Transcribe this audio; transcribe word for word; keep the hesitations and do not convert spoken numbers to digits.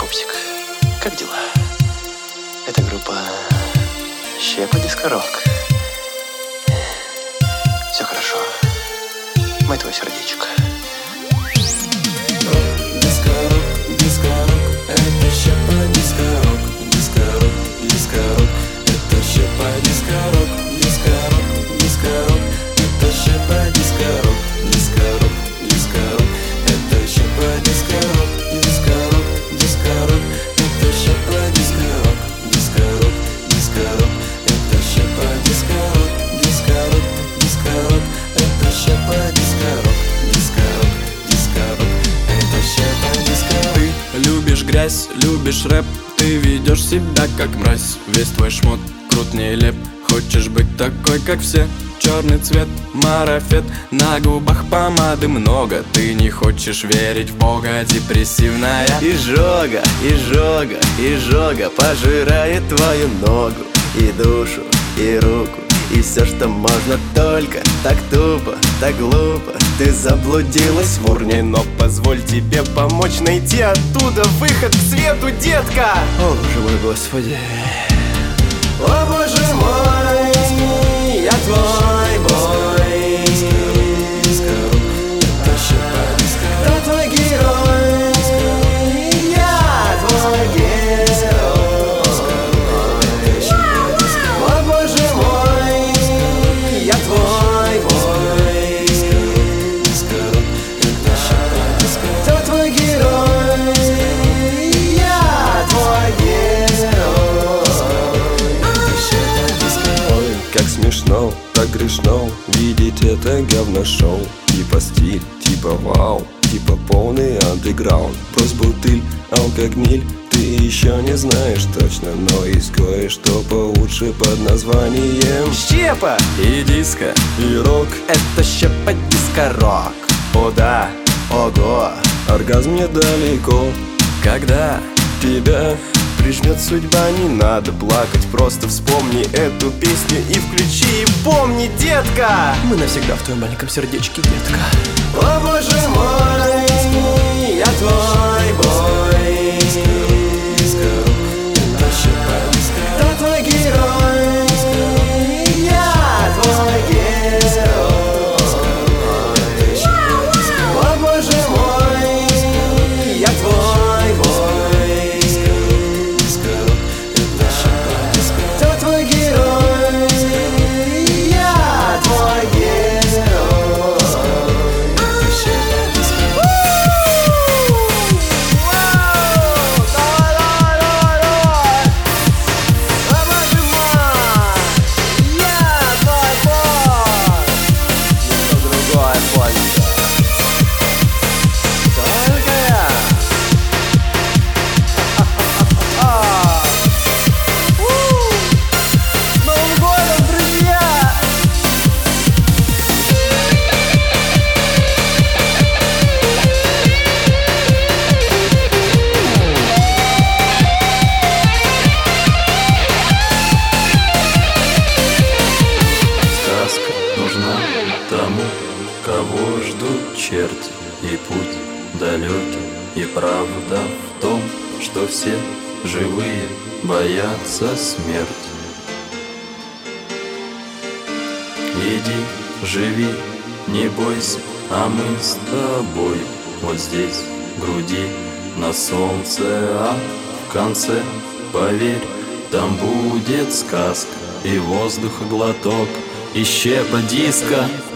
пупсик, как дела? Это группа Щепа Диско-рок. Все хорошо, мы твой сердечко. Диско-рок, диско-рок, это Щепа Диско-рок. Диско-рок, диско-рок, это Щепа Диско-рок. Диско-рок, диско-рок, это Щепа Диско-рок. Диско-рок, диско-рок, это Щепа Диско-рок. Диско-рок, диско-рок, это Щепа Диско-рок. Диско-рок, диско-рок, это Щепа Диско-рок. Диско-рок, диско-рок, это Щепа Диско-рок. Диско-рок, диско-рок, это Щепа Диско-рок. Ты любишь грязь, любишь рэп, ты ведешь себя как мразь. Весь твой шмот крут нелеп, хочешь быть такой, как все. Черный цвет, марафет, на губах помады много. Ты не хочешь верить в Бога, депрессивная Изжога, изжога, изжога пожирает твою ногу и душу, и руку, и все, что можно только. Так тупо, так глупо, ты заблудилась в урне. Но позволь тебе помочь найти оттуда выход к свету, детка. О, боже мой, Господи. О, боже мой, я твой бой. Я твой герой, я твой герой. О, боже мой, я твой бой. Кто твой герой, я твой герой. Ой, как смешно, так грешно видеть это говно-шоу. Типа стиль, типа вау, типа полный андеграунд. Брось бутыль, алкогниль, ты еще не знаешь точно, но есть кое-что получше под названием Щепа и диско, и рок. это Щепа Диско-рок. О да, ого, Оргазм недалеко, когда тебя прижмет судьба, не надо плакать, просто вспомни эту песню и включи, и помни, детка. Мы навсегда в твоем маленьком сердечке, детка. О, боже мой, я твой бой. Кто твой герой, я твой герой. О, боже мой, я твой бой. Кто твой герой, я твой герой. Вау! Давай, давай, давай, давай! О, боже мой, я твой бой. Что другое польза. Только я. Ха-ха-ха-ха. У! С Новым годом, друзья! Сказка нужна тому, кого ждут черти. И путь далекий, и правда в том, что все живые боятся смерти. Иди, живи, не бойся, а мы с тобой. Вот здесь, в груди, на солнце, а в конце, поверь, там будет сказка, и воздух глоток, и Щепа Диско.